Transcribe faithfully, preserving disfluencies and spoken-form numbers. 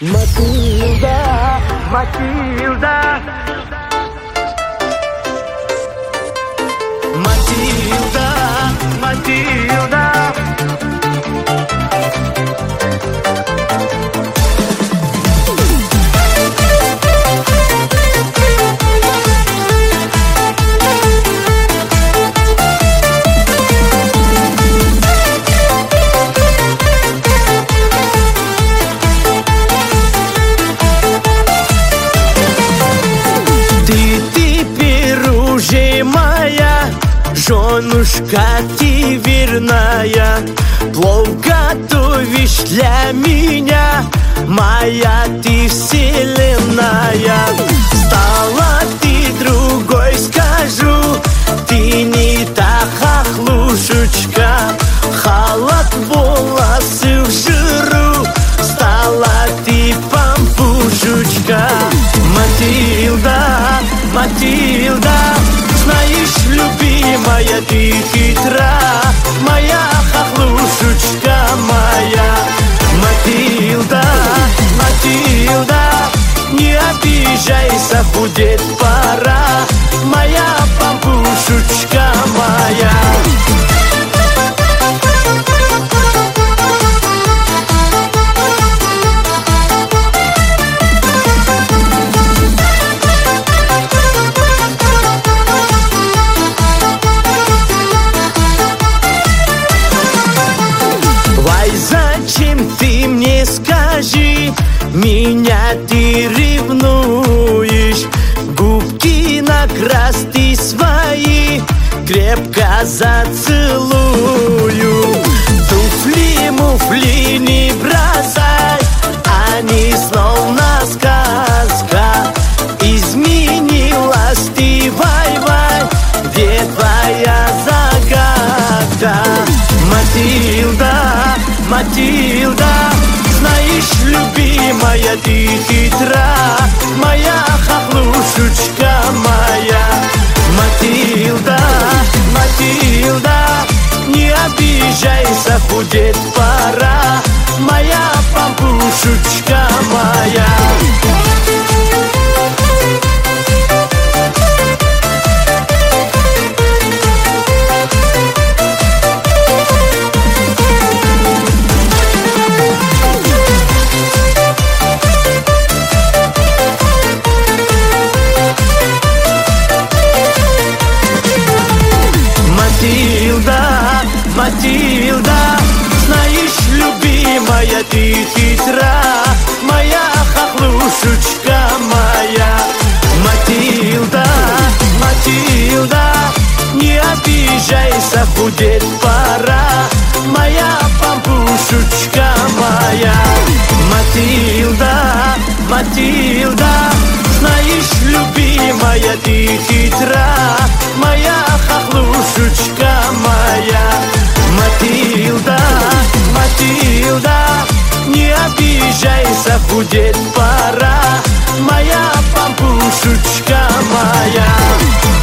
Матильда, Матильда, Матильда, Матильда. Женушка, ты верная, плов готовишь для меня, моя ты вселенная. Стала ты другой, скажу, ты не та хохлушечка, халат, волосы в жиру, стала ты пампушечка. Матильда, Матильда, знаешь, любимая, ты хитра, моя хохлушечка моя. Матильда, Матильда, не обижайся, худеть пора, моя пампушечка моя. Зачем ты мне, скажи, меня ты ревнуешь? Губки накрась ты свои, крепко зацелую. Туфли, муфли не бросай, они словно сказка. Изменилась ты, вай-вай, где твоя загадка? Матильда, Матильда, знаешь, любимая, ты хитра, моя хохлушечка моя. Матильда, Матильда, не обижайся, худеть пора, моя пампушечка моя. Матильда, Матильда, знаешь, любимая, ты хитра, моя хохлушечка моя. Матильда, Матильда, не обижайся, худеть пора, моя пампушечка моя. Матильда, Матильда, знаешь, любимая, ты хитра, моя хохлушечка моя. Матильда, Матильда, не обижайся, худеть пора, моя пампушечка моя.